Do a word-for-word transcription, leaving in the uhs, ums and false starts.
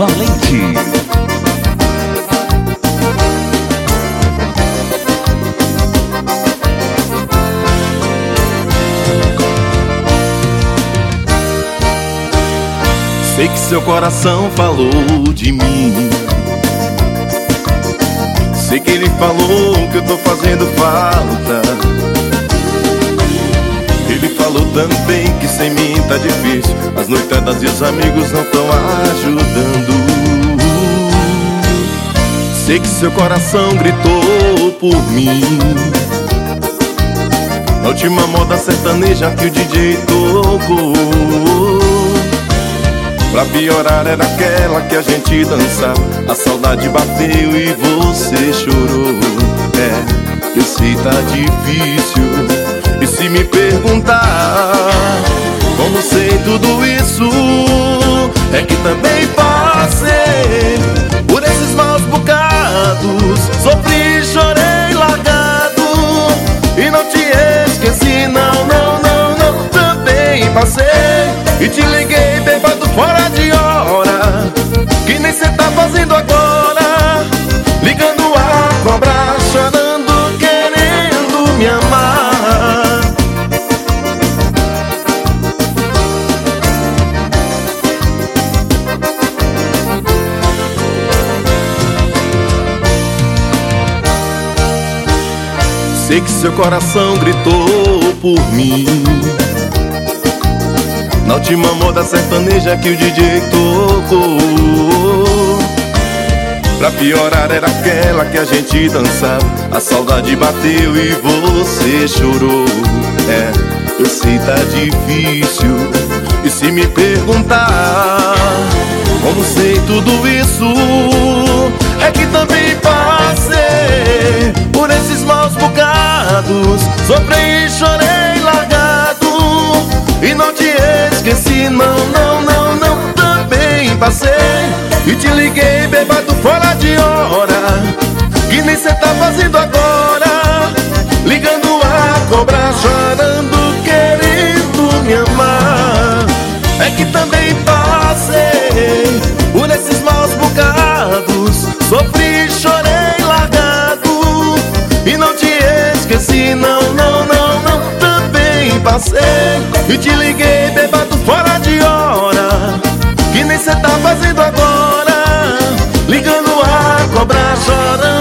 Valente. Sei que seu coração falou de mim. Sei que ele falou que eu tô fazendo falta. Ele falou também que sem mim tá difícil. As noitadas e os amigos não tão ajudando. Sei que seu coração gritou por mim. Na última moda sertaneja que o D J tocou. Pra piorar era aquela que a gente dançava. A saudade bateu e você chorou. É, eu sei tá difícil. E se me perguntar como sei tudo isso, é que também passei por esses maus bocados. Sofri, chorei, largado e não te esqueci, não, não, não, não. Também passei e te liguei bêbado fora de hora, que nem cê tá fazendo agora, ligando a cobrar, chorando, querendo me amar. Sei que seu coração gritou por mim. Na última moda sertaneja que o D J tocou. Pra piorar era aquela que a gente dançava. A saudade bateu e você chorou. É, eu sei tá difícil. E se me perguntar como sei tudo isso, é que também passei por esses maus bocados. Sofri, chorei, largado e não te esqueci, não, não, não, não. Também passei e te liguei bêbado fora de hora, que nem cê tá fazendo agora, ligando a cobrar, chorando, querendo me amar. É que também passei por esses maus bocados. Sofri, chorei, largado e não te esqueci, não, não, não, não. Também passei e te liguei bêbado fora de hora, que nem cê tá fazendo agora, ligando a cobrar, chorando.